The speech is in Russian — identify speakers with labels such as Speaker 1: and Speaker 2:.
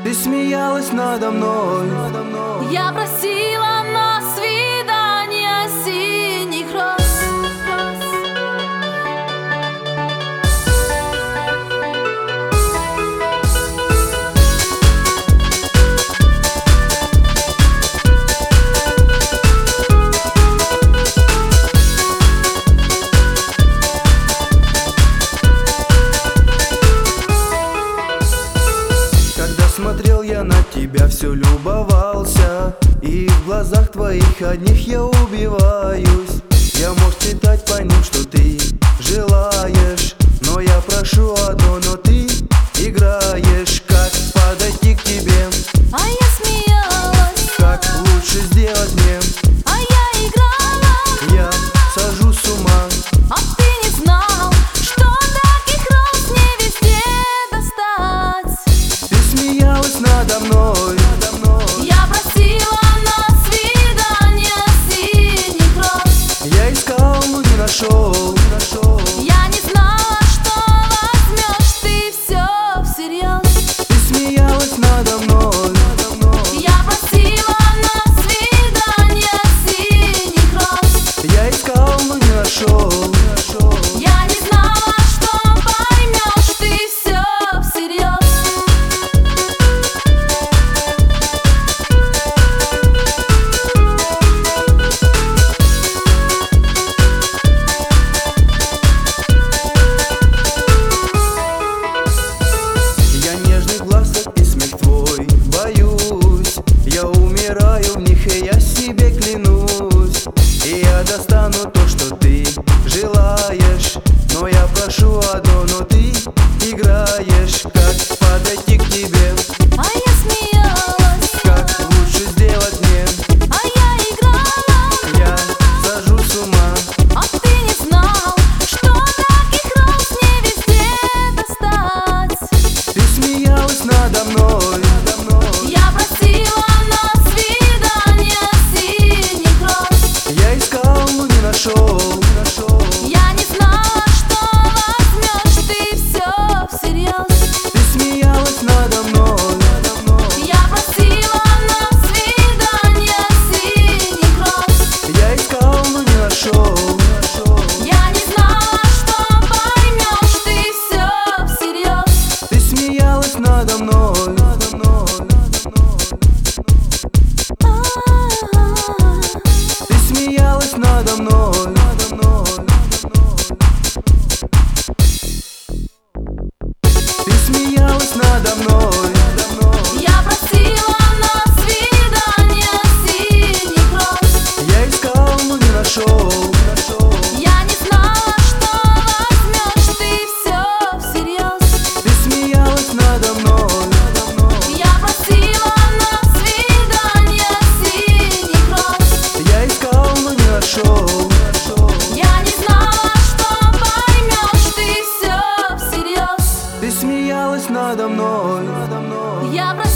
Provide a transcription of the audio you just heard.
Speaker 1: Ты смеялась надо мной.
Speaker 2: Я просила на свидание синих роз.
Speaker 1: Смотрел я на тебя, все любовался, и в глазах твоих одних я убиваюсь. Я мог читать по ним, что ты желаешь, но я прошу одно, но ты играешь. Как подойти к тебе?
Speaker 2: А я смеялась.
Speaker 1: Как лучше сделать мне?
Speaker 2: А я играла.
Speaker 1: Я сажусь с ума.
Speaker 2: А ты не знал, что таких роз не везде достать.
Speaker 1: Ты смеялась надо мной.
Speaker 2: Я просила на свидание синих роз.
Speaker 1: Я искал, но не нашел.
Speaker 2: Я не знала, что возьмешь ты все всерьез.
Speaker 1: Ты смеялась надо мной.
Speaker 2: Я просила на свидание синих роз.
Speaker 1: Я искал, но не нашел.
Speaker 2: Я не знала, что поймешь ты все всерьез.
Speaker 1: Я нежных глазок и смех твой боюсь. Я умираю в них, и я себе клянусь. И я достану то, что ты желаешь, но я прошу одно, но ты играешь. Как подойти к тебе?
Speaker 2: А я смеялась.
Speaker 1: Как лучше сделать мне?
Speaker 2: А я играла.
Speaker 1: Я сажусь с ума.
Speaker 2: А ты не знал, что таких роз не везде достать.
Speaker 1: Ты смеялась надо мной.
Speaker 2: Я просила на свидание синих роз.
Speaker 1: Я искал, но не нашел.
Speaker 2: Я не знала, что возьмешь ты все всерьез.
Speaker 1: Ты смеялась надо мной.
Speaker 2: Я просила на свидание синих роз.
Speaker 1: Я искал, но не нашел.
Speaker 2: Я не знала, что поймешь ты все всерьез.
Speaker 1: Ты смеялась надо мной. Ты смеялась надо мной. Ты смеялась надо мной.
Speaker 2: Я просила на свидание синих роз.
Speaker 1: Я искал, но не нашел.
Speaker 2: Я не знала, что возьмешь ты все всерьез.
Speaker 1: Ты смеялась надо мной.
Speaker 2: Я просила на свидание синих роз.
Speaker 1: Я искал, но не нашел.
Speaker 2: Я не знала, что поймешь ты все всерьез.
Speaker 1: Ты смеялась надо мной.
Speaker 2: Я просила